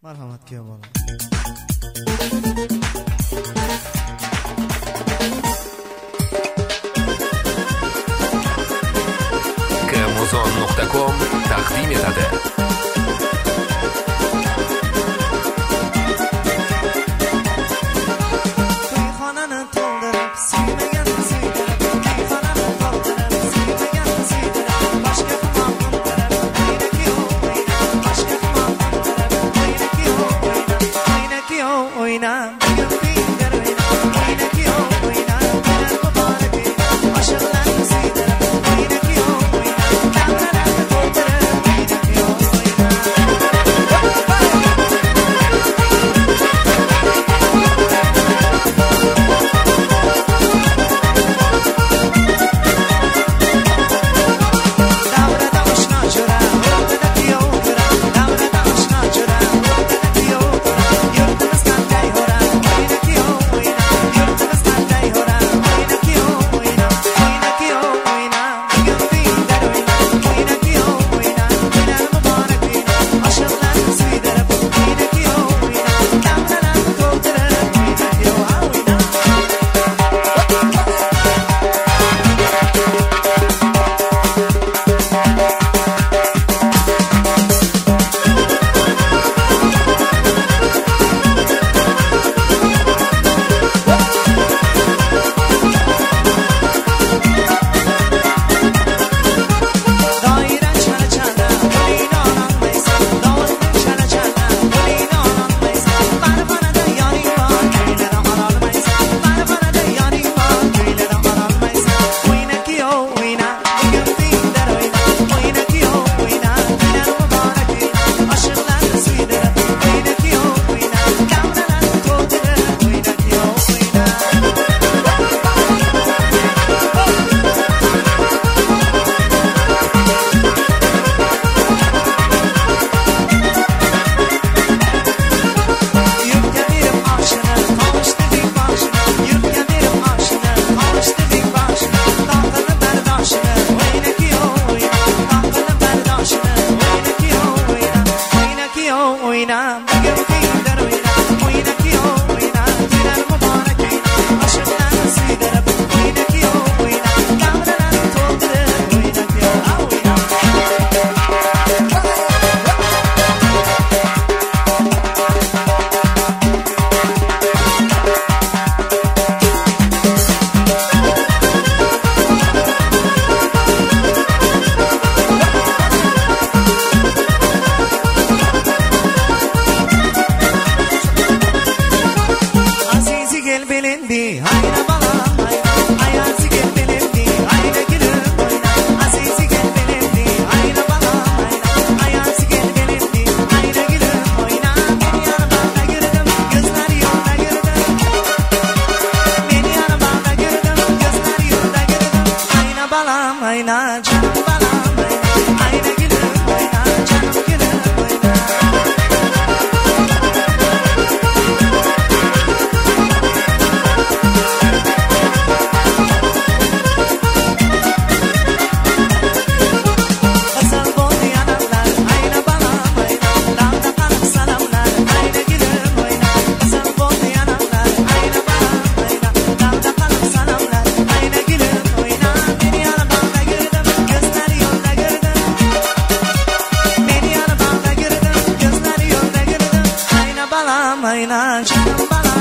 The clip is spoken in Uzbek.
Marhamat kuyov bola. kmuzon.com taqdim etadi. To'yxonani to'ldirib, suymagan suydirib, to'yxonani to'ldirib, suymagan suydirib, boshqa xumon undirib, o'yna kuyov o'yna, boshqa xumon undirib, o'yna kuyov o'yna, o'yna kuyov o'yna, bugun kuydir o'yna, o'yna kuyov o'yna, o'ynar muborak o'yna, oshiqlarni suydirib, o'yna kuyov o'yna, davralarni to'ldirib, o'yna kuyov o'yna. Davrada oshno jo'ra, o'rtada kuyov jo'ra, davrada oshno jo'ra, o'rtada kuyov jo'ra, yurtimiz qanday ho'ra, o'yna kuyov o'yna, yurtimiz qanday ho'ra, o'yna kuyov o'yna, o'yna kuyov o'yna, bugun kuydir o'yna, o'yna kuyov o'yna, o'ynar muborak o'yna, oshiqlarni suydirib, o'yna kuyov o'yna, davralarni to'ldirib, o'yna kuyov o'yna. Doiran chala chala, qo'lingni ololmaysan, dovulning chala chala, qo'lingni ololmaysan, marvanada yoning bor, kuylari ololmaysan, marvanada yoning bor, kuylari ololmaysan, o'yna kuyov o'yna, bugun kuydir o'yna, o'yna kuyov o'yna, o'ynar muborak o'yna, oshiqlarni suydirib, o'yna kuyov o'yna, davralarni to'ldirib, o'yna kuyov o'yna. Yurtga berib oshini, qovushtirdik boshini, yurtga berib oshini, qovushtirdik boshini, toqini bardoshini, o'yna kuyov o'yna, toqini bardoshini, o'yna kuyov o'yna, o'yna kuyov o'yna, bugun kuydir o'yna, o'yna kuyov o'yna, o'ynar muborak o'yna, oshiqlarni suydirib, o'yna kuyov o'yna, davralarni to'ldirib, o'yna kuyov o'yna. Azizi gel belindi, ayna balam ayna, ayazi gel belindi, ayna gülüm oyna. Azizi gel belindi, ayna balam ayna, ayazi gel belindi, ayna gülüm oyna. Beni yanımda gördüm, gözleri yolda gördüm. Beni yanımda gördüm, gözleri yolda gördüm. Ayna balam ayna, canım balam ayna, ayna gülüm oyna, canım gülüm oyna. Asal bo'ldi yanamlar, ayna balam ayna, dağda qalib salamlar, ayna gülüm oyna. Asal bo'ldi yanamlar, ayna balam ayna, dağda qalib salamlar, ayna gülüm oyna. Beni yanımda gördüm, gözleri yolda gördüm. Beni yanımda gördüm, gözleri yolda gördüm. Ayna balam ayna, canım balam.